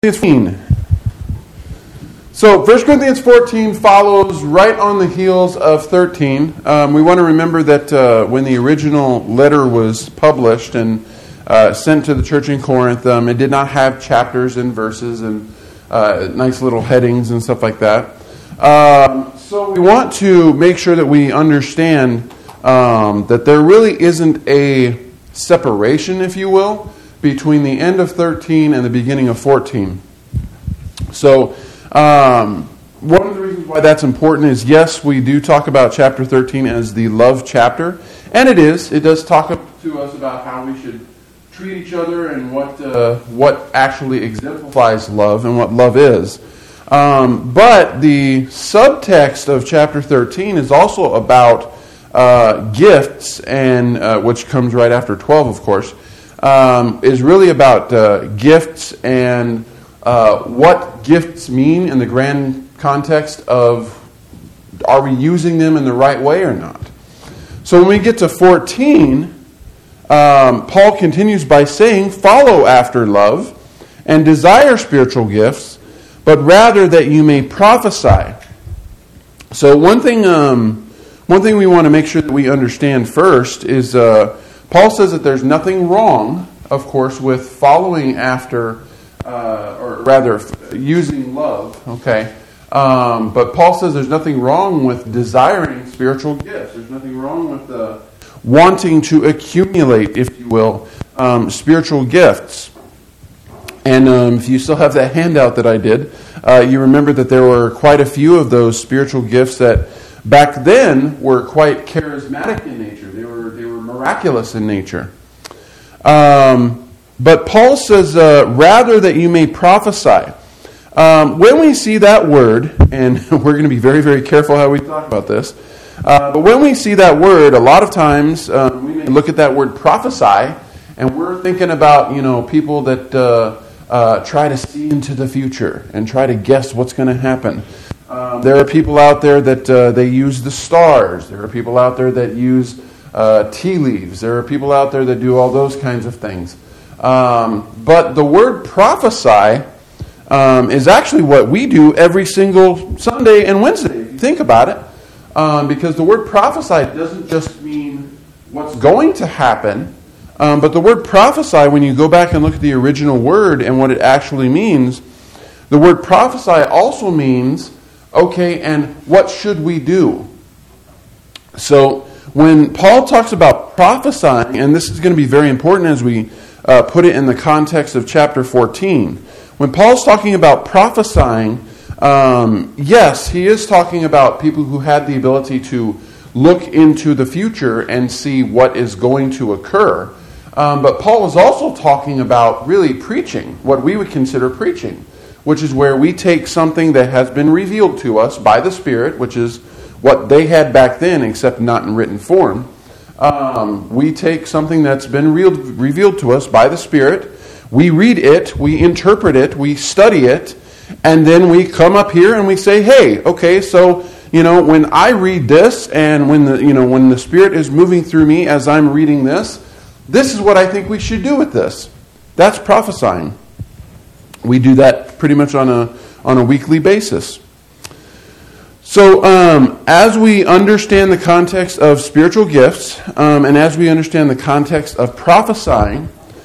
14. So 1 Corinthians 14 follows right on the heels of 13. We want to remember that when the original letter was published and sent to the church in Corinth, it did not have chapters and verses and nice little headings and stuff like that. So we want to make sure that we understand that there really isn't a separation, if you will, between the end of 13 and the beginning of 14. So, one of the reasons why that's important is, yes, we do talk about chapter 13 as the love chapter, and it is. It does talk to us about how we should treat each other and what actually exemplifies love and what love is. But the subtext of chapter 13 is also about gifts, and which comes right after 12, of course. Is really about gifts and what gifts mean in the grand context of, are we using them in the right way or not? So when we get to 14, Paul continues by saying, follow after love and desire spiritual gifts, but rather that you may prophesy. So one thing we want to make sure that we understand first is Paul says that there's nothing wrong, of course, with following after, or rather, using love, okay? But Paul says there's nothing wrong with desiring spiritual gifts. There's nothing wrong with wanting to accumulate, if you will, spiritual gifts. And if you still have that handout that I did, you remember that there were quite a few of those spiritual gifts that back then were quite charismatic in nature. They were miraculous in nature. But Paul says, rather that you may prophesy. When we see that word, and we're going to be very, very careful how we talk about this, but when we see that word, a lot of times we may look at that word prophesy, and we're thinking about, people that try to see into the future and try to guess what's going to happen. There are people out there that they use the stars. There are people out there that use tea leaves. There are people out there that do all those kinds of things. But the word prophesy is actually what we do every single Sunday and Wednesday, if you think about it. Because the word prophesy doesn't just mean what's going to happen, but the word prophesy, when you go back and look at the original word and what it actually means, the word prophesy also means, okay, and what should we do? So when Paul talks about prophesying, and this is going to be very important as we put it in the context of chapter 14, when Paul's talking about prophesying, yes, he is talking about people who had the ability to look into the future and see what is going to occur. But Paul is also talking about really preaching, what we would consider preaching, which is where we take something that has been revealed to us by the Spirit, which is what they had back then, except not in written form. We take something that's been revealed to us by the Spirit, we read it, we interpret it, we study it, and then we come up here and we say, hey, okay, so, when I read this, and when the Spirit is moving through me as I'm reading this is what I think we should do with this. That's prophesying. We do that pretty much on a weekly basis. So, as we understand the context of spiritual gifts, and as we understand the context of prophesying,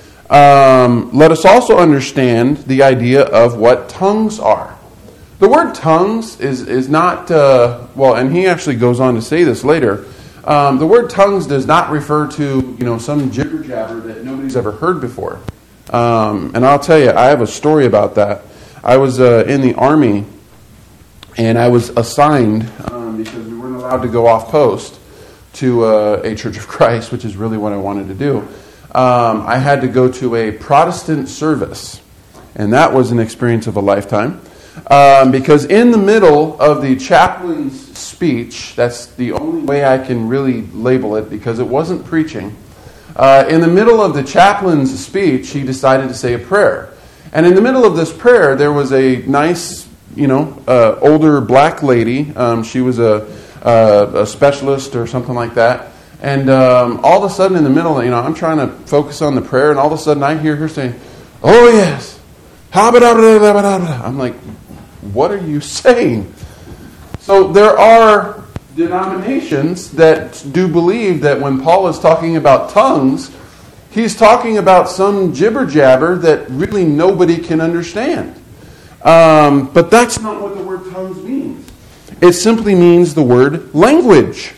let us also understand the idea of what tongues are. The word tongues is not, and he actually goes on to say this later, the word tongues does not refer to, some jibber-jabber that nobody's ever heard before. And I'll tell you, I have a story about that. I was in the Army, and I was assigned, because we weren't allowed to go off post, to a Church of Christ, which is really what I wanted to do. I had to go to a Protestant service, and that was an experience of a lifetime. Because in the middle of the chaplain's speech, that's the only way I can really label it, because it wasn't preaching. In the middle of the chaplain's speech, he decided to say a prayer. And in the middle of this prayer, there was a nice, older black lady. She was a specialist or something like that. And all of a sudden in the middle, I'm trying to focus on the prayer, and all of a sudden I hear her saying, "Oh yes, I'm like, what are you saying? So there are denominations that do believe that when Paul is talking about tongues, he's talking about some jibber-jabber that really nobody can understand. But that's not what the word tongues means. It simply means the word language.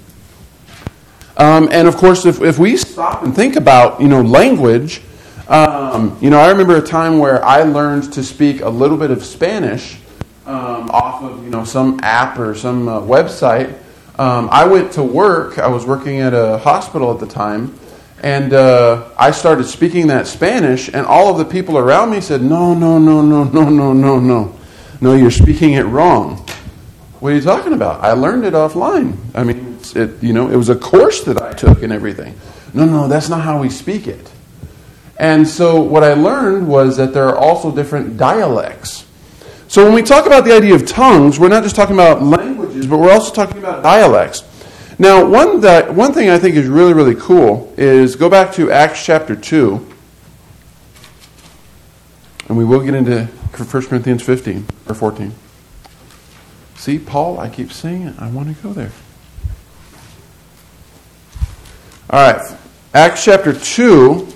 And of course, if we stop and think about, language, I remember a time where I learned to speak a little bit of Spanish off of, some app or some website. I went to work. I was working at a hospital at the time, and I started speaking that Spanish, and all of the people around me said, no, you're speaking it wrong. What are you talking about? I learned it offline. I mean, it was a course that I took and everything. No, that's not how we speak it. And so what I learned was that there are also different dialects. So when we talk about the idea of tongues, we're not just talking about languages, but we're also talking about dialects. Now, one thing I think is really, really cool is go back to Acts chapter 2, and we will get into 1 Corinthians 15 or 14. See, Paul, I keep saying it. I want to go there. All right, Acts chapter 2.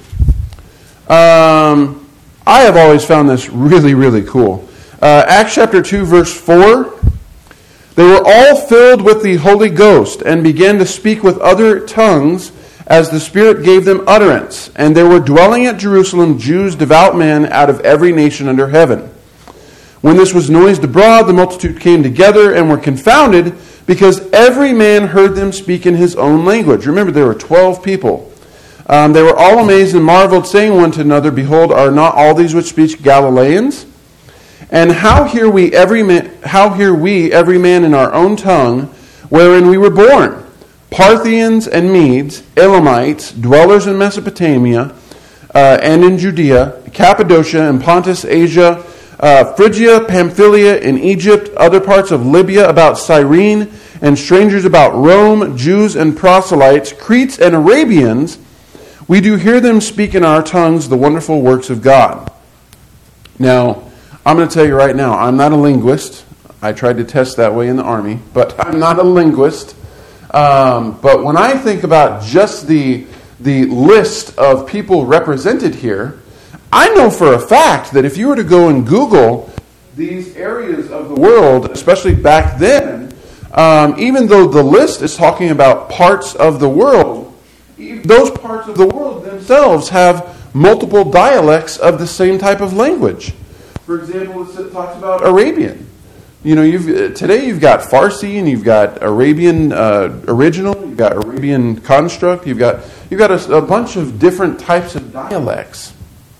I have always found this really, really cool. Acts chapter 2, verse 4. They were all filled with the Holy Ghost and began to speak with other tongues as the Spirit gave them utterance. And there were dwelling at Jerusalem Jews, devout men out of every nation under heaven. When this was noised abroad, the multitude came together and were confounded because every man heard them speak in his own language. Remember, there were 12 people. They were all amazed and marveled, saying one to another, Behold, are not all these which speak Galileans? And how hear we every man in our own tongue, wherein we were born? Parthians and Medes, Elamites, dwellers in Mesopotamia, and in Judea, Cappadocia and Pontus, Asia, Phrygia, Pamphylia, in Egypt, other parts of Libya, about Cyrene, and strangers about Rome, Jews and proselytes, Cretes and Arabians, we do hear them speak in our tongues the wonderful works of God. Now, I'm going to tell you right now, I'm not a linguist. I tried to test that way in the Army, but I'm not a linguist. But when I think about just the list of people represented here, I know for a fact that if you were to go and Google these areas of the world, especially back then, even though the list is talking about parts of the world, those parts of the world themselves have multiple dialects of the same type of language. For example, it talks about Arabian. Today you've got Farsi and you've got Arabian original, you've got Arabian construct, you've got a bunch of different types of dialects.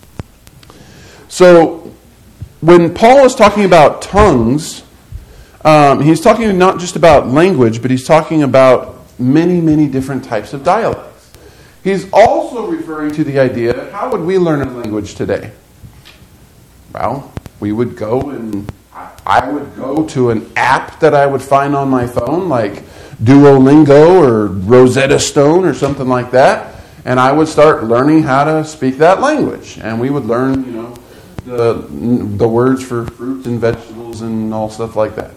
So when Paul is talking about tongues, he's talking not just about language, but he's talking about many, many different types of dialects. He's also referring to the idea, how would we learn a language today? Well, we would go and I would go to an app that I would find on my phone, like Duolingo or Rosetta Stone or something like that, and I would start learning how to speak that language. And we would learn, the words for fruits and vegetables and all stuff like that.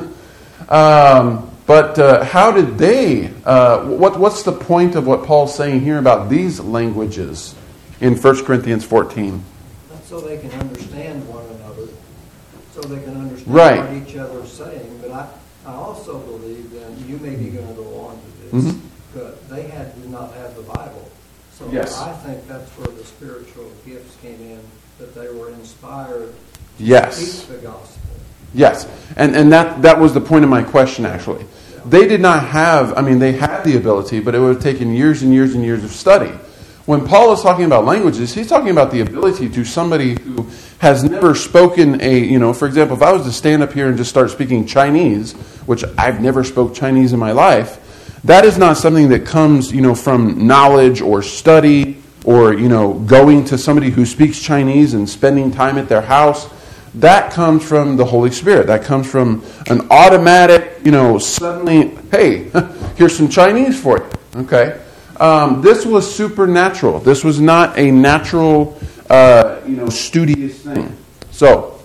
But how did they? What's the point of what Paul's saying here about these languages in 1 Corinthians 14? So they can understand one another, so they can understand what each other is saying. But I also believe, and you may be going to go on to this, but they did not have the Bible. So yes. I think that's where the spiritual gifts came in, that they were inspired to speak the gospel. Yes, and that was the point of my question, actually. Yeah. They did not have, they had the ability, but it would have taken years and years and years of study. When Paul is talking about languages, he's talking about the ability to somebody who has never spoken for example, if I was to stand up here and just start speaking Chinese, which I've never spoke Chinese in my life, that is not something that comes, from knowledge or study or, going to somebody who speaks Chinese and spending time at their house. That comes from the Holy Spirit. That comes from an automatic, suddenly, hey, here's some Chinese for you. Okay? This was supernatural. This was not a natural, studious thing. So,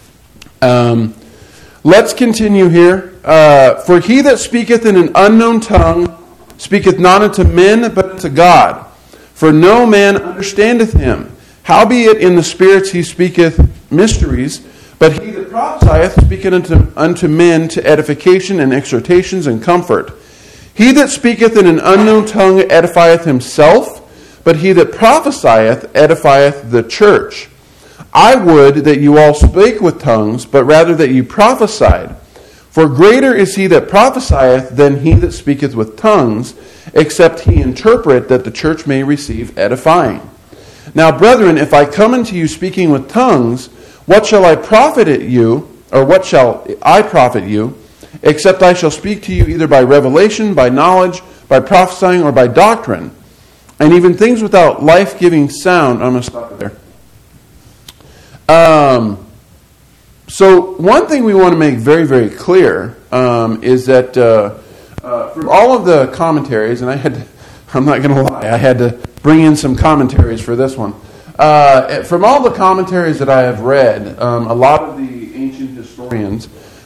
let's continue here. For he that speaketh in an unknown tongue speaketh not unto men, but unto God. For no man understandeth him. Howbeit in the spirits he speaketh mysteries. But he that prophesieth speaketh unto men to edification and exhortations and comfort. He that speaketh in an unknown tongue edifieth himself, but he that prophesieth edifieth the church. I would that you all spake with tongues, but rather that you prophesied. For greater is he that prophesieth than he that speaketh with tongues, except he interpret, that the church may receive edifying. Now, brethren, if I come unto you speaking with tongues, what shall I profit you, or what shall I profit you, except I shall speak to you either by revelation, by knowledge, by prophesying, or by doctrine, and even things without life-giving sound. I'm going to stop it there. So one thing we want to make very, very clear is that from all of the commentaries, and I'm not going to lie, I had to bring in some commentaries for this one. From all the commentaries that I have read, a lot of the ancient historians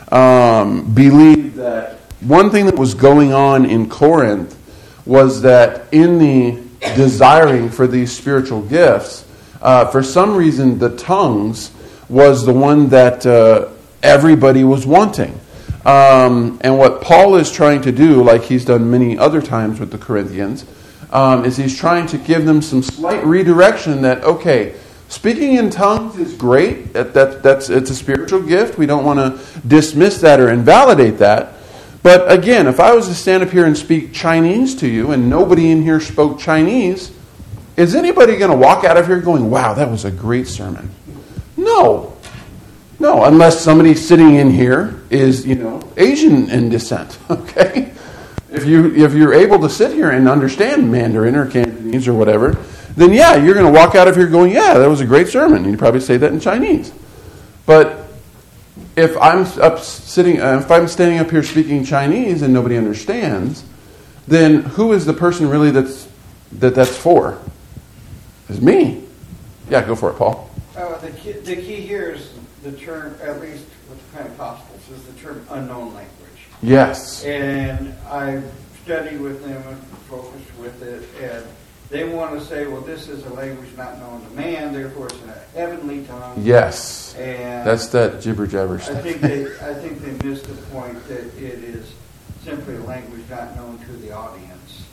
believe that one thing that was going on in Corinth was that in the desiring for these spiritual gifts, for some reason the tongues was the one that everybody was wanting. And what Paul is trying to do, like he's done many other times with the Corinthians, is he's trying to give them some slight redirection that, okay, speaking in tongues is great. It's a spiritual gift. We don't want to dismiss that or invalidate that. But again, if I was to stand up here and speak Chinese to you and nobody in here spoke Chinese, is anybody going to walk out of here going, wow, that was a great sermon? No, unless somebody sitting in here is, Asian in descent, okay? If you're able to sit here and understand Mandarin or Cantonese or whatever, then yeah, you're going to walk out of here going, yeah, that was a great sermon. And you probably say that in Chinese. But if I'm standing up here speaking Chinese and nobody understands, then who is the person really that's for? It's me. Yeah, go for it, Paul. The key here is the term, at least with the Pentecostals, is the term unknown language. Yes. And I've studied with them and focused with it, and they want to say, well, this is a language not known to man, therefore it's in a heavenly tongue. Yes. And that's that jibber-jabber stuff. I think they missed the point that it is simply a language not known to the audience.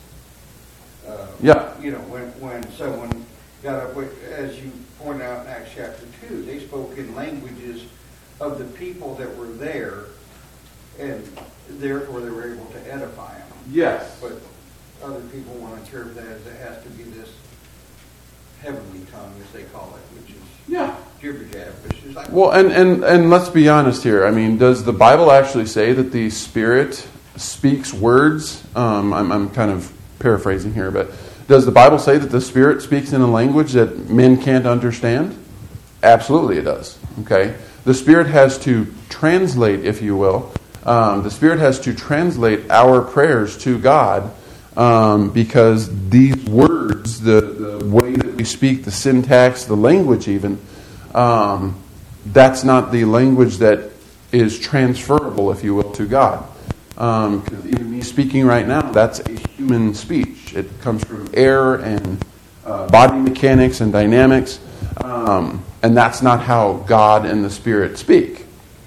Yeah. When someone got up, as you point out in Acts chapter 2, they spoke in languages of the people that were there, and therefore they were able to edify them. Yes. But other people want to interpret that as it has to be this heavenly tongue, as they call it, which is jibber-jabber. It's like, well, and let's be honest here. I mean, does the Bible actually say that the Spirit speaks words? I'm kind of paraphrasing here, but does the Bible say that the Spirit speaks in a language that men can't understand? Absolutely it does. Okay? The Spirit has to translate, if you will. The Spirit has to translate our prayers to God because these words, the way that we speak, the syntax, the language even, that's not the language that is transferable, if you will, to God. Because even me speaking right now, that's a human speech. It comes from air and body mechanics and dynamics. And that's not how God and the Spirit speak.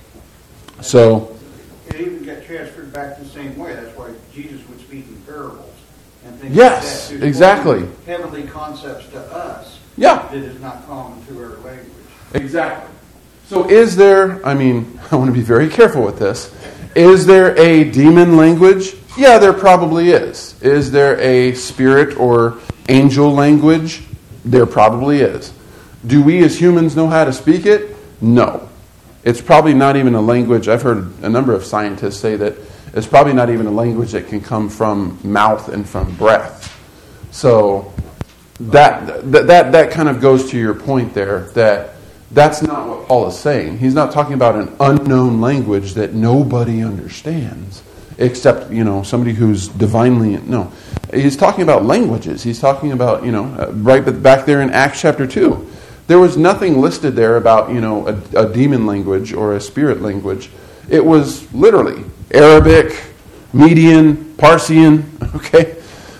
So it even got transferred back the same way. That's why Jesus would speak in parables and things yes, like that. Exactly. Heavenly concepts to us that is not common to our language. Exactly. So is there, I want to be very careful with this. Is there a demon language? Yeah, there probably is. Is there a spirit or angel language? There probably is. Do we as humans know how to speak it? No. It's probably not even a language. I've heard a number of scientists say that it's probably not even a language that can come from mouth and from breath. So that kind of goes to your point there, that's not what Paul is saying. He's not talking about an unknown language that nobody understands, except, somebody who's divinely... No. He's talking about languages. He's talking about, right back there in Acts chapter 2. There was nothing listed there about, a demon language or a spirit language. It was literally Arabic, Median, Parthian, okay?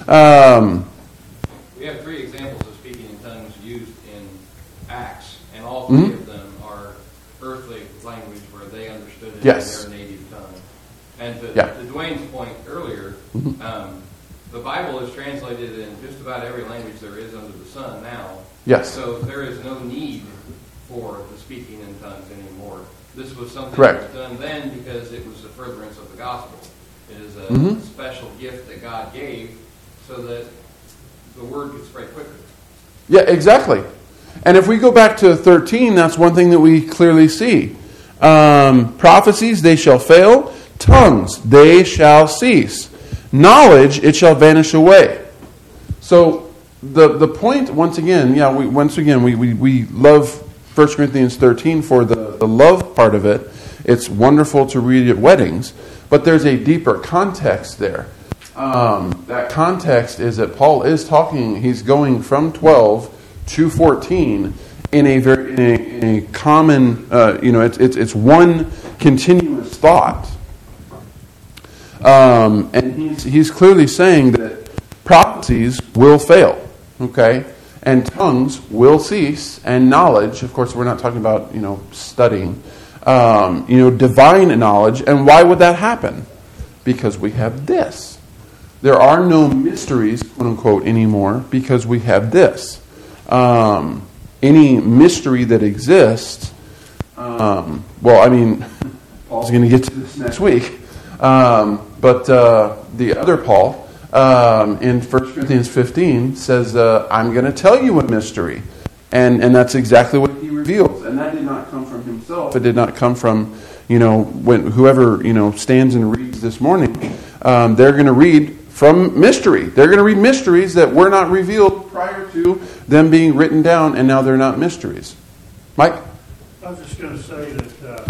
We have 3 examples of speaking in tongues used in Acts, and all 3 of them are earthly language where they understood it in their native tongue. And to Dwayne's point earlier, the Bible is translated in just about every language there is under the sun now. Yes. So there is no need for the speaking in tongues anymore. This was something that was done then because it was a furtherance of the gospel. It is a special gift that God gave so that the word could spread quicker. Yeah, exactly. And if we go back to 13, that's one thing that we clearly see. Prophecies, they shall fail. Tongues, they shall cease. Knowledge, it shall vanish away. So the point, once again, we love 1 Corinthians 13 for the love part of it. It's wonderful to read at weddings, but there's a deeper context there. That context is that Paul is talking, he's going from 12 to 14 in a common, it's one continuous thought. And he's clearly saying that prophecies will fail, okay? And tongues will cease, and knowledge, of course we're not talking about, studying, divine knowledge. And why would that happen? Because we have this. There are no mysteries, quote unquote, anymore because we have this. Any mystery that exists, Paul's going to get to this next week. But the other Paul, in 1 Corinthians 15, says, I'm going to tell you a mystery. And that's exactly what he reveals. And that did not come from himself. It did not come from, when whoever, stands and reads this morning. They're going to read from mystery. They're going to read mysteries that were not revealed prior to them being written down, and now they're not mysteries. Mike? I was just going to say that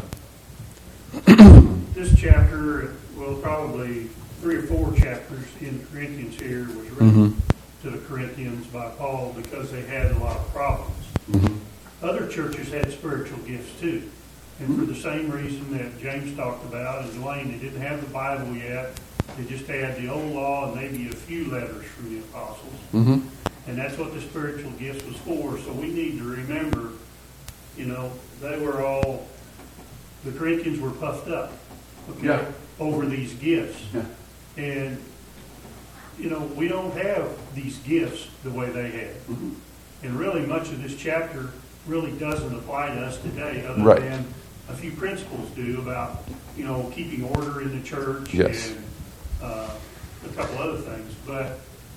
this chapter, probably 3 or 4 chapters in Corinthians here was written to the Corinthians by Paul because they had a lot of problems. Other churches had spiritual gifts too. And for the same reason that James talked about, and Dwayne, they didn't have the Bible yet. They just had the old law and maybe a few letters from the apostles. And that's what the spiritual gifts was for. So we need to remember, they were all, the Corinthians were puffed up, over these gifts. And, we don't have these gifts the way they had. And really much of this chapter really doesn't apply to us today other than a few principles do about, keeping order in the church and a couple other things. But,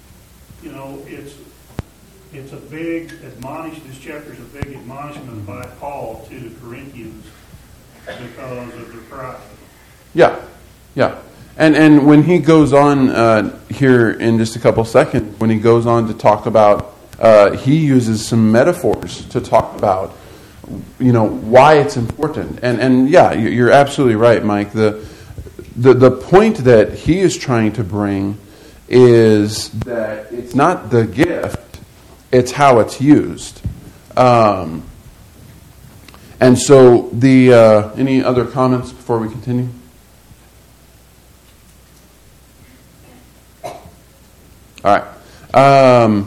it's a big admonishment. This chapter is a big admonishment by Paul to the Corinthians because of their pride. Yeah. And when he goes on here in just a couple seconds, when he goes on to talk about, he uses some metaphors to talk about, why it's important. And you're absolutely right, Mike. The point that he is trying to bring is that it's not the gift, it's how it's used. And so any other comments before we continue? All right.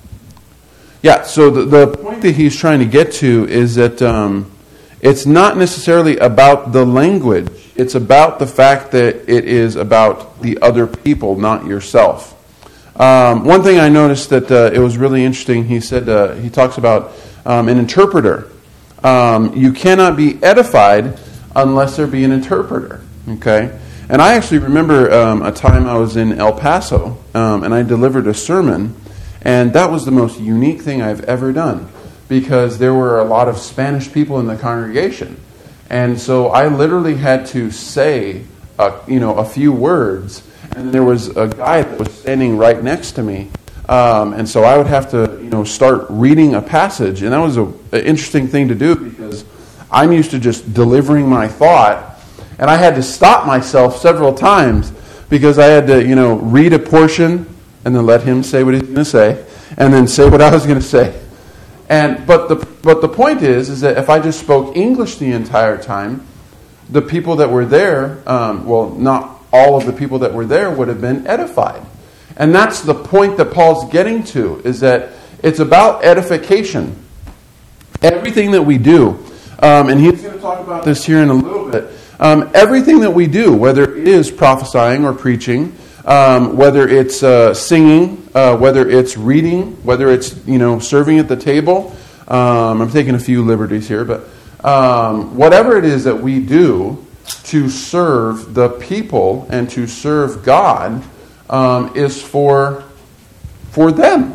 So the point that he's trying to get to is that it's not necessarily about the language. It's about the fact that it is about the other people, not yourself. One thing I noticed that it was really interesting, he said, he talks about an interpreter. You cannot be edified unless there be an interpreter. Okay? And I actually remember a time I was in El Paso, and I delivered a sermon, and that was the most unique thing I've ever done, because there were a lot of Spanish people in the congregation. And so I literally had to say, a few words, and there was a guy that was standing right next to me, and so I would have to, start reading a passage, and that was an interesting thing to do, because I'm used to just delivering my thought. And I had to stop myself several times because I had to, read a portion and then let him say what he's going to say and then say what I was going to say. But the point is that if I just spoke English the entire time, the people that were there, not all of the people that were there would have been edified. And that's the point that Paul's getting to, is that it's about edification. Everything that we do, and he's going to talk about this here in a little bit, everything that we do, whether it is prophesying or preaching, whether it's singing, whether it's reading, whether it's serving at the table. I'm taking a few liberties here, but whatever it is that we do to serve the people and to serve God is for them.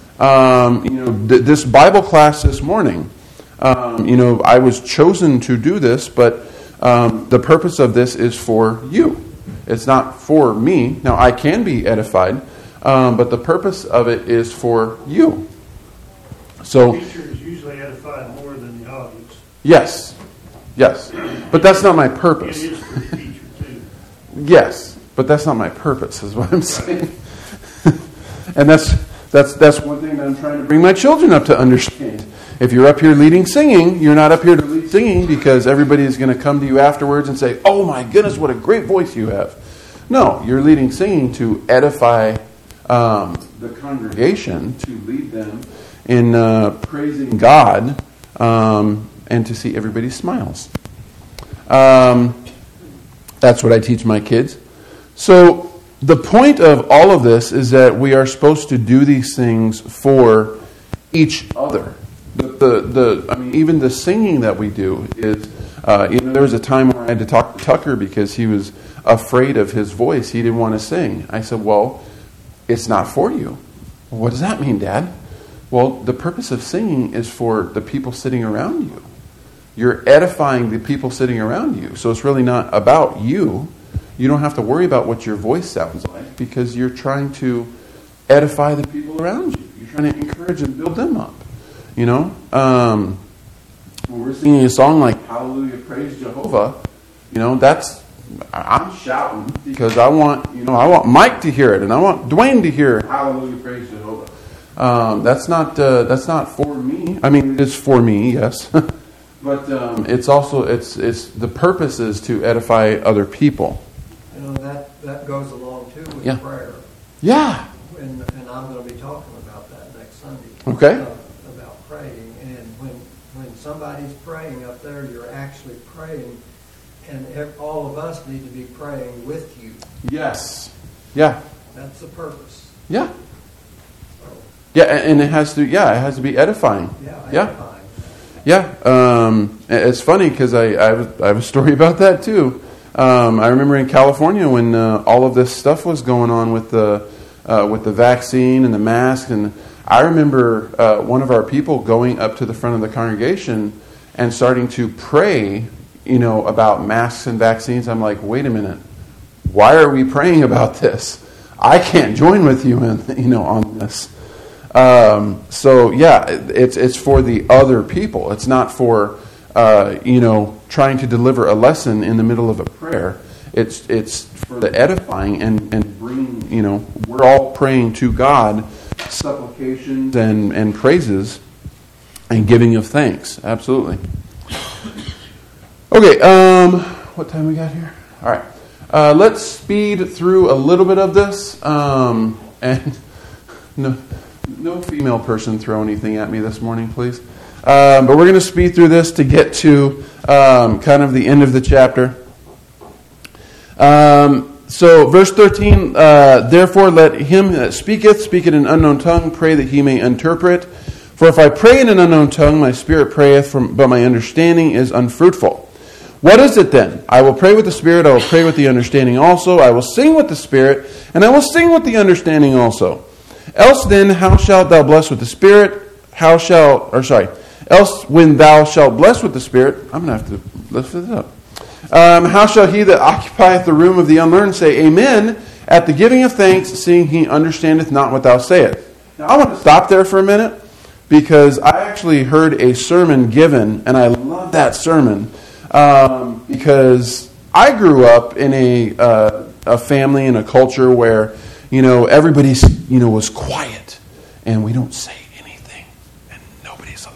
This Bible class this morning, I was chosen to do this, but the purpose of this is for you. It's not for me. Now, I can be edified, but the purpose of it is for you. So, the teacher is usually edified more than the audience. Yes. But that's not my purpose. It is for the teacher, too. Yes, but that's not my purpose, is what I'm saying. And that's one thing that I'm trying to bring my children up to understand. If you're up here leading singing, you're not up here to lead singing because everybody is going to come to you afterwards and say, "Oh my goodness, what a great voice you have." No, you're leading singing to edify the congregation, to lead them in praising God, and to see everybody smiles. That's what I teach my kids. So the point of all of this is that we are supposed to do these things for each other. Even the singing that we do is, there was a time where I had to talk to Tucker because he was afraid of his voice. He didn't want to sing. I said, well, it's not for you. What does that mean, Dad? Well, the purpose of singing is for the people sitting around you. You're edifying the people sitting around you. So it's really not about you. You don't have to worry about what your voice sounds like because you're trying to edify the people around you. You're trying to encourage and build them up. When we're singing a song like Hallelujah, Praise Jehovah, I'm shouting because I want Mike to hear it and I want Dwayne to hear Hallelujah, Praise Jehovah. That's not for me. I mean, it is for me, yes. But it's also the purpose is to edify other people. That goes along too with prayer. Yeah. And I'm going to be talking about that next Sunday. Okay. About praying, and when somebody's praying up there, you're actually praying, and all of us need to be praying with you. Yes. Yeah. That's the purpose. Yeah. Yeah, and it has to be edifying. Yeah. Edifying. Yeah. It's funny because I have a story about that too. I remember in California when all of this stuff was going on with the vaccine and the mask, and I remember one of our people going up to the front of the congregation and starting to pray, about masks and vaccines. I'm like, wait a minute, why are we praying about this? I can't join with you on this. It's for the other people. It's not for trying to deliver a lesson in the middle of a prayer. It's for the edifying and bringing, we're all praying to God supplications and praises and giving of thanks. Absolutely. Okay, what time we got here? All right. Let's speed through a little bit of this. And no female person throw anything at me this morning, please. But we're going to speed through this to get to kind of the end of the chapter. So verse 13, therefore let him that speaketh speak in an unknown tongue, pray that he may interpret. For if I pray in an unknown tongue, my spirit prayeth, but my understanding is unfruitful. What is it then? I will pray with the Spirit, I will pray with the understanding also. I will sing with the Spirit, and I will sing with the understanding also. Else then, how shalt thou bless with the Spirit? Else when thou shalt bless with the Spirit, I'm going to have to lift this up. How shall he that occupieth the room of the unlearned say, Amen, at the giving of thanks, seeing he understandeth not what thou sayest? Now I want to stop there for a minute, because I actually heard a sermon given, and I love that sermon, because I grew up in a family and a culture where, everybody's, was quiet, and we don't say anything, and nobody's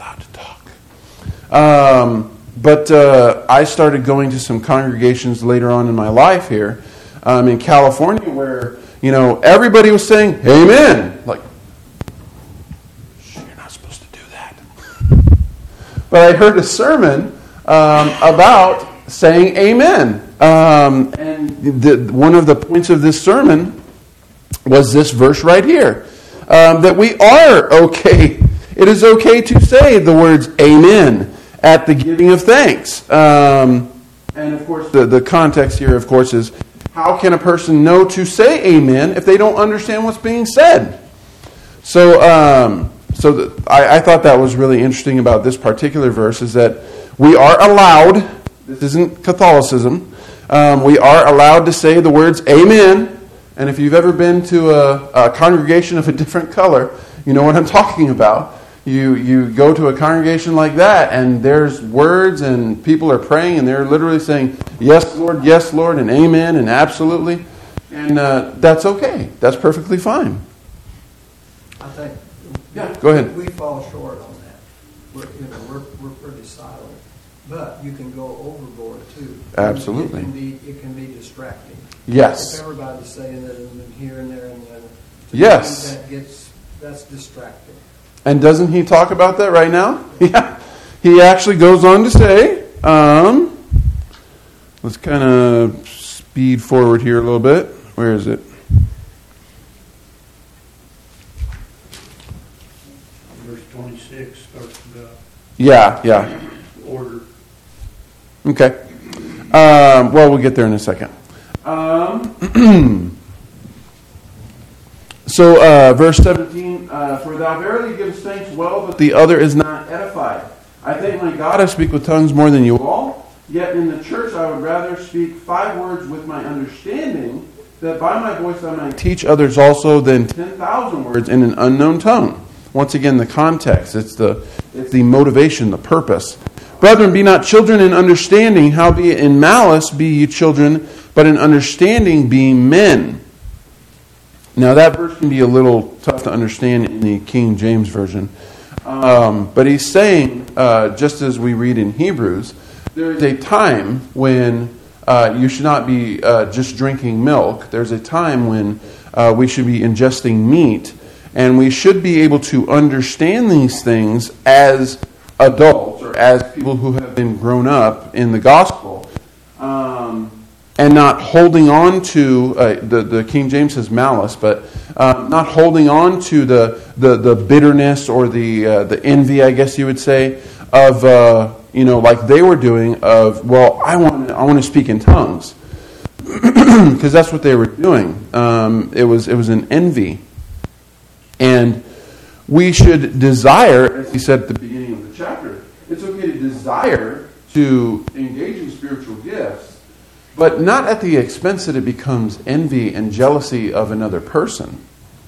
But I started going to some congregations later on in my life here in California where, everybody was saying, amen. Like, you're not supposed to do that. But I heard a sermon about saying amen. And one of the points of this sermon was this verse right here. That we are okay. It is okay to say the words amen at the giving of thanks. And of course, the context here, of course, is how can a person know to say amen if they don't understand what's being said? So I thought that was really interesting about this particular verse is that we are allowed, this isn't Catholicism, we are allowed to say the words amen. And if you've ever been to a congregation of a different color, you know what I'm talking about. You go to a congregation like that, and there's words, and people are praying, and they're literally saying, yes, Lord, and amen, and absolutely. And that's okay. That's perfectly fine. I think go ahead. We fall short on that. We're pretty silent. But you can go overboard, too. Absolutely. It can be distracting. Yes. If everybody's saying it and here and there and then. Yes. That's distracting. And doesn't he talk about that right now? Yeah. He actually goes on to say, let's kind of speed forward here a little bit. Where is it? Verse 26 starts about Yeah. order. Okay. Well, we'll get there in a second. So, verse 17, for thou verily givest thanks well, but the other is not edified. I thank my God I speak with tongues more than you all, yet in the church I would rather speak 5 words with my understanding, that by my voice I might teach others also than 10,000 words in an unknown tongue. Once again, the context, it's the motivation, the purpose. Brethren, be not children in understanding, howbeit in malice be ye children, but in understanding be men. Now that verse can be a little tough to understand in the King James Version. But he's saying, just as we read in Hebrews, there is a time when you should not be just drinking milk. There's a time when we should be ingesting meat. And we should be able to understand these things as adults or as people who have been grown up in the gospel. And not holding on to, the King James says malice, but not holding on to the bitterness or the envy, I guess you would say, of, like they were doing of, well, I want to speak in tongues. Because that's what they were doing. It was an envy. And we should desire, as he said at the beginning of the chapter, it's okay to desire to engage in spiritual gifts, but not at the expense that it becomes envy and jealousy of another person.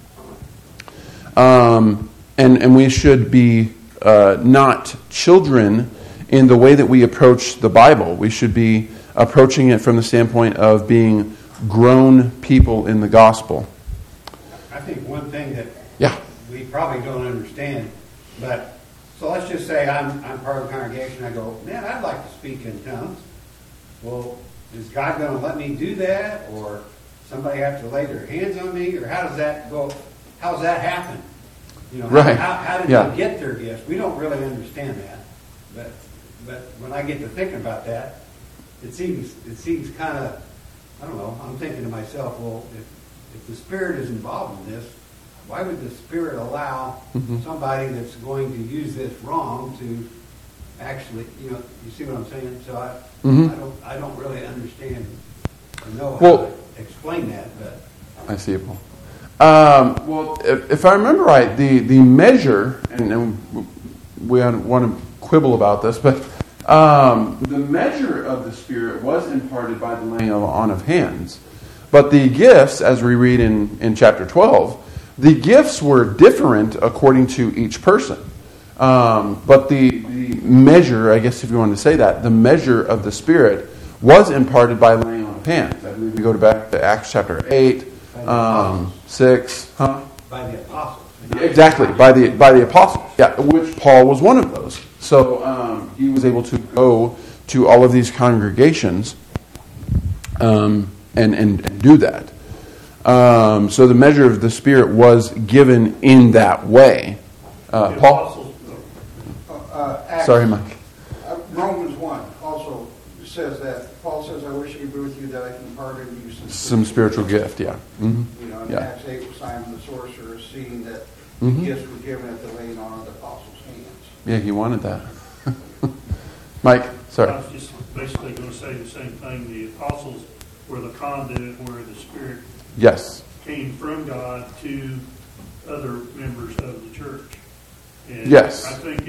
And we should be not children in the way that we approach the Bible. We should be approaching it from the standpoint of being grown people in the gospel. I think one thing that we probably don't understand, but so let's just say I'm part of the congregation. I go, man, I'd like to speak in tongues. Well, is God going to let me do that, or somebody have to lay their hands on me, or how does that go? How does that happen? Right. How did they get their gifts? We don't really understand that, but when I get to thinking about that, it seems kind of, I don't know. I'm thinking to myself, well, if the Spirit is involved in this, why would the Spirit allow somebody that's going to use this wrong to actually, you see what I'm saying? So I don't really understand or know how to explain that. But I see it, Paul. Well, if I remember right, the measure, and we want to quibble about this, but the measure of the Spirit was imparted by the laying on of hands. But the gifts, as we read in chapter 12, the gifts were different according to each person. But the measure, I guess if you want to say that, the measure of the Spirit was imparted by laying on of hands. I believe we go back to Acts chapter 8, 6. By the apostles. Exactly, by the apostles. Yeah, which Paul was one of those. So he was able to go to all of these congregations and do that. So the measure of the Spirit was given in that way. Paul? Sorry, Mike. Romans 1 also says that. Paul says, I wish I could be with you that I can pardon you some spiritual gift, yeah. Mm-hmm. You know, in Yeah. Acts 8 with Simon the sorcerer, seeing that Mm-hmm. gifts were given at the laying on of the apostles' hands. Yeah, he wanted that. Mike, sorry. I was just basically going to say the same thing. The apostles were the conduit where the Spirit Yes. came from God to other members of the church. And Yes. I think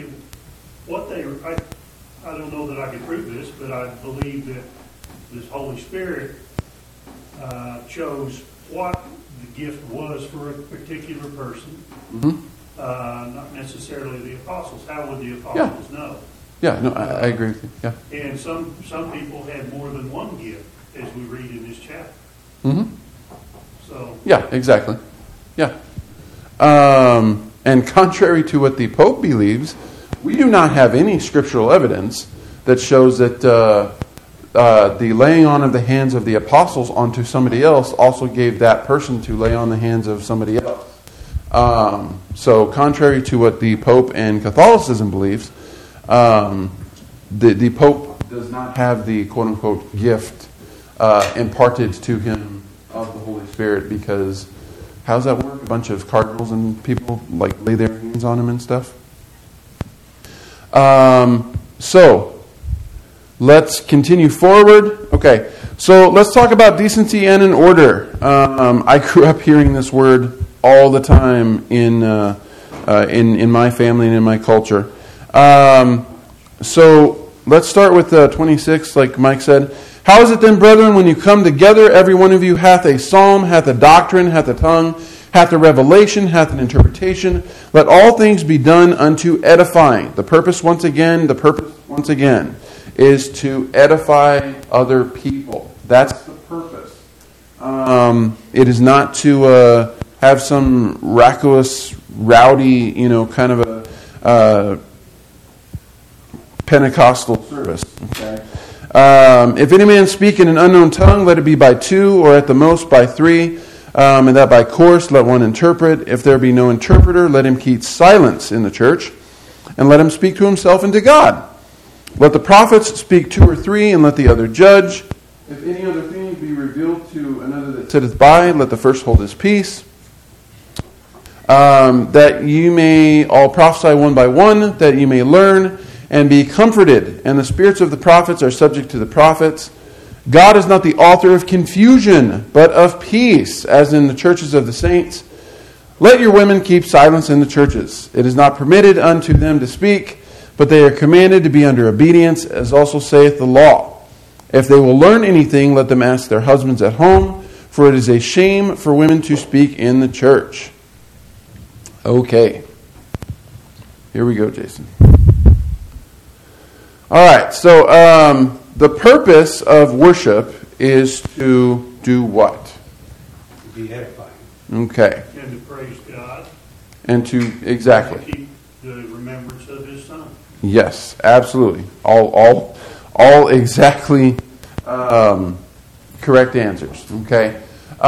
I don't know that I can prove this, but I believe that this Holy Spirit chose what the gift was for a particular person, Mm-hmm. not necessarily the apostles. How would the apostles know? Yeah, no, I agree with you. Yeah. And some people had more than one gift, as we read in this chapter. Mm-hmm. So Yeah, exactly. Yeah. And contrary to what the Pope believes, we do not have any scriptural evidence that shows that the laying on of the hands of the apostles onto somebody else also gave that person to lay on the hands of somebody else. So contrary to what the Pope and Catholicism believes, the Pope does not have the quote-unquote gift imparted to him of the Holy Spirit, because how does that work? A bunch of cardinals and people like lay their hands on him and stuff? So let's continue forward. Okay, so let's talk about decency and in order. I grew up hearing this word all the time in my family and in my culture. So let's start with 26, like Mike said. How is it then, brethren, when you come together, every one of you hath a psalm, hath a doctrine, hath a tongue, hath a revelation, hath an interpretation? Let all things be done unto edifying. The purpose once again, is to edify other people. That's the purpose. It is not to have some raucous, rowdy, kind of a Pentecostal service. Okay. If any man speak in an unknown tongue, let it be by two, or at the most by three, and that by course let one interpret. If there be no interpreter, let him keep silence in the church, and let him speak to himself and to God. Let the prophets speak two or three, and let the other judge. If any other thing be revealed to another that sitteth by, let the first hold his peace. That ye may all prophesy one by one, that ye may learn and be comforted. And the spirits of the prophets are subject to the prophets. God is not the author of confusion, but of peace, as in the churches of the saints. Let your women keep silence in the churches. It is not permitted unto them to speak, but they are commanded to be under obedience, as also saith the law. If they will learn anything, let them ask their husbands at home, for it is a shame for women to speak in the church. Okay. Here we go, Jason. All right, so the purpose of worship is to do what? To be edifying. Okay. and to praise God. And to, exactly. To keep the remembrance of His Son. Yes, absolutely. All exactly correct answers. Okay.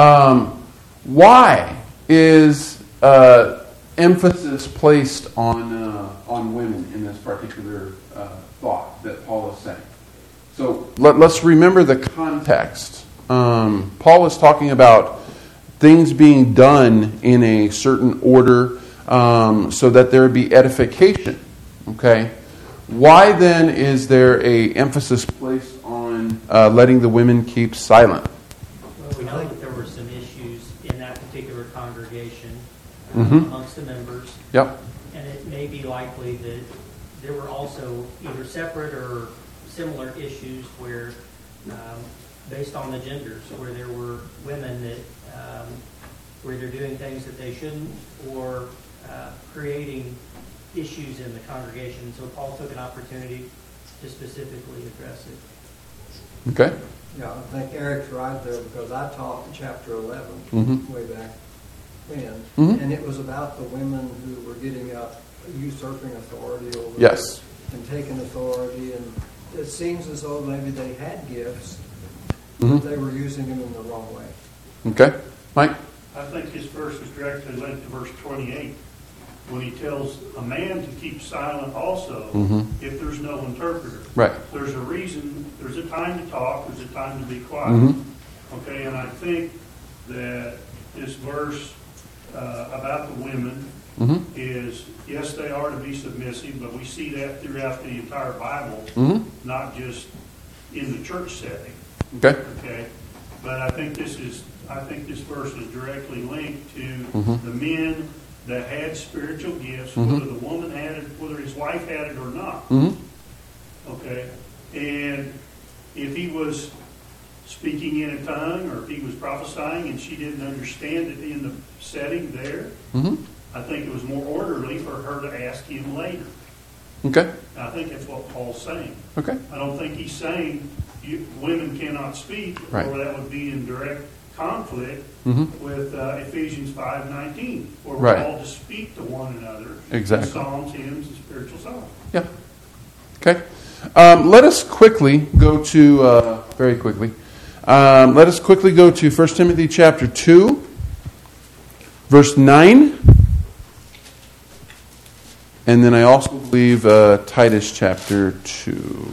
Why is emphasis placed on women in this particular thought that Paul is saying? So let's remember the context. Paul is talking about things being done in a certain order so that there would be edification. Okay. Why then is there a emphasis placed on letting the women keep silent? Well, we know that there were some issues in that particular congregation amongst the members. Yep. And it may be likely that there were also either separate or similar issues where, based on the genders, where there were women that were either doing things that they shouldn't or creating issues in the congregation. So Paul took an opportunity to specifically address it. Okay. Yeah, I think Eric's right there, because I taught in chapter 11 way back when, and it was about the women who were getting up, usurping authority over Yes. and taking authority, and it seems as though maybe they had gifts, Mm-hmm. but they were using them in the wrong way. Okay. Mike? I think this verse is directly linked to verse 28, when he tells a man to keep silent also if there's no interpreter. Right. There's a reason, there's a time to talk, there's a time to be quiet. Mm-hmm. Okay, and I think that this verse about the women is, yes, they are to be submissive, but we see that throughout the entire Bible, not just in the church setting. Okay. Okay, but I think this verse is directly linked to the men that had spiritual gifts, whether the woman had it, whether his wife had it or not. Okay, and if he was speaking in a tongue or if he was prophesying and she didn't understand it in the setting there, I think it was more orderly for her to ask him later. Okay. I think that's what Paul's saying. Okay. I don't think he's saying women cannot speak, Right. or that would be in direct conflict with Ephesians 5:19, where we're Right. called to speak to one another Exactly. in psalms, hymns, and spiritual songs. Yeah. Okay. Let us quickly go to, very quickly, let us quickly go to 1 Timothy chapter 2, verse 9. And then I also believe Titus chapter 2.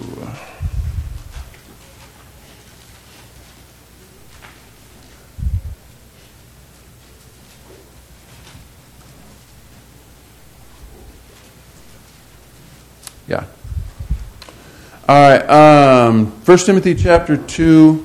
Yeah. All right. 1 Timothy chapter 2.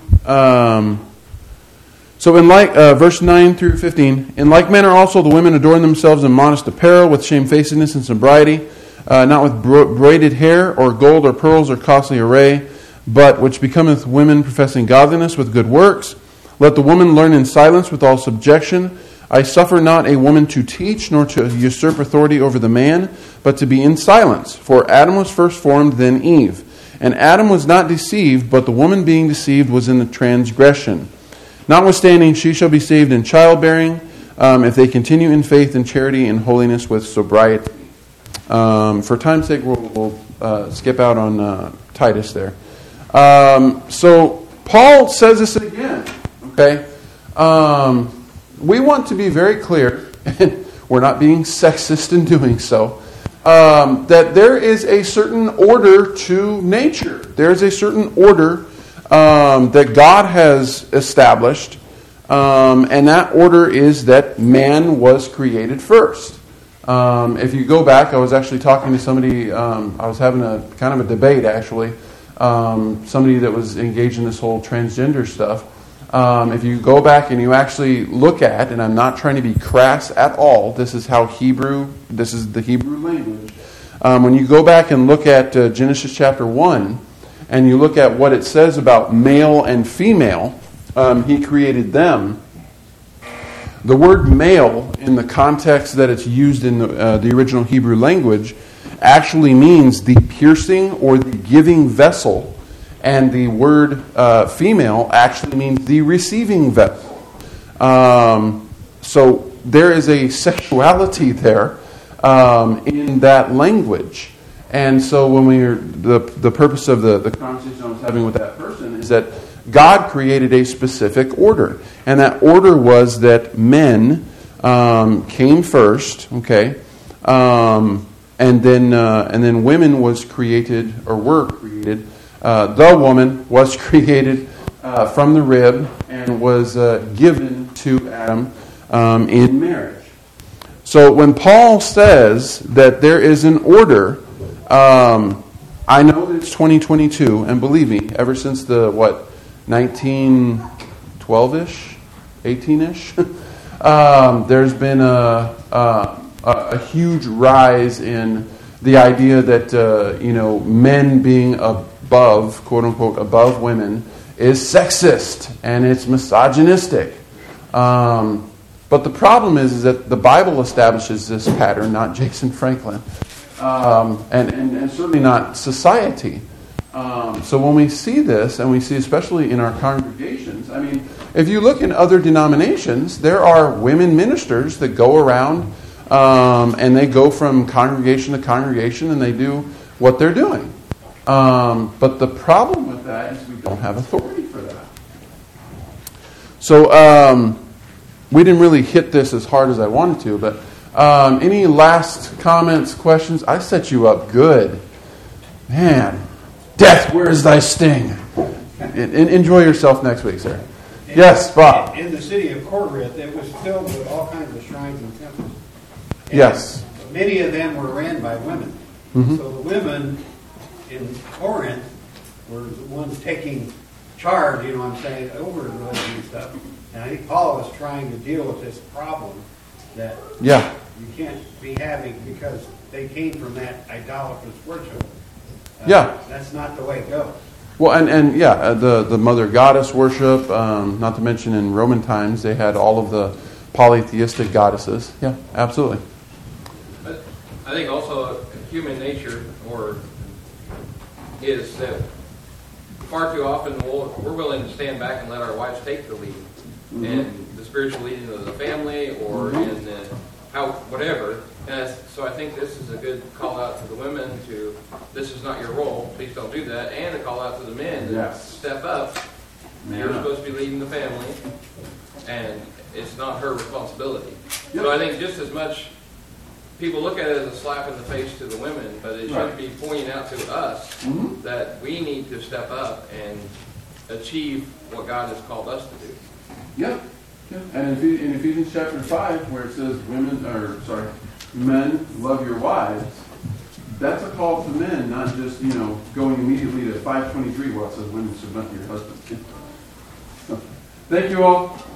So in verse 9 through 15, in like manner also the women adorn themselves in modest apparel, with shamefacedness and sobriety, not with braided hair, or gold, or pearls, or costly array, but which becometh women professing godliness with good works. Let the woman learn in silence with all subjection. I suffer not a woman to teach, nor to usurp authority over the man, but to be in silence. For Adam was first formed, then Eve. And Adam was not deceived, but the woman being deceived was in the transgression. Notwithstanding, she shall be saved in childbearing, if they continue in faith and charity and holiness with sobriety. For time's sake, we'll skip out on Titus there. So Paul says this again. Okay, we want to be very clear, and we're not being sexist in doing so, that there is a certain order to nature. There is a certain order that God has established, and that order is that man was created first. If you go back, I was actually talking to somebody, I was having a kind of a debate actually, somebody that was engaged in this whole transgender stuff. If you go back and you actually look at, and I'm not trying to be crass at all, this is the Hebrew language. When you go back and look at Genesis chapter 1, and you look at what it says about male and female, he created them. The word male, in the context that it's used in the original Hebrew language, actually means the piercing or the giving vessel. And the word female actually means the receiving vessel. So there is a sexuality there in that language. And so when the purpose of the conversation I was having with that person is that God created a specific order. And that order was that men came first, okay, and then women was created, or were created. The woman was created from the rib and was given to Adam in marriage. So when Paul says that there is an order, I know that it's 2022, and believe me, ever since the 1912-ish, 18-ish, there's been a huge rise in the idea that men being above, quote unquote, above women is sexist and it's misogynistic. But the problem is that the Bible establishes this pattern, not Jason Franklin, and certainly not society. So when we see this, and we see especially in our congregations, I mean, if you look in other denominations, there are women ministers that go around and they go from congregation to congregation and they do what they're doing. But the problem with that is we don't have authority for that. So we didn't really hit this as hard as I wanted to, but any last comments, questions? I set you up good. Man, death, where is thy sting? Enjoy yourself next week, sir. Yes, Bob. In the city of Corinth, it was filled with all kinds of shrines and temples. And yes. Many of them were ran by women. Mm-hmm. So the women in Corinth were the ones taking charge, you know what I'm saying, over religion and stuff. And I think Paul was trying to deal with this problem that you can't be having because they came from that idolatrous worship. That's not the way it goes. Well, and the mother goddess worship, not to mention in Roman times, they had all of the polytheistic goddesses. Yeah, absolutely. But I think also human nature is that far too often we're willing to stand back and let our wives take the lead in the spiritual leading of the family or in the whatever. And so I think this is a good call out to the women to, this is not your role, please don't do that, and a call out to the men to step up. You're supposed to be leading the family, and it's not her responsibility. So I think just as much, people look at it as a slap in the face to the women, but it should be pointing out to us that we need to step up and achieve what God has called us to do. Yeah. And in Ephesians chapter 5, where it says men, love your wives, that's a call to men, not just, going immediately to 5:23 where it says women submit to your husbands. Thank you all.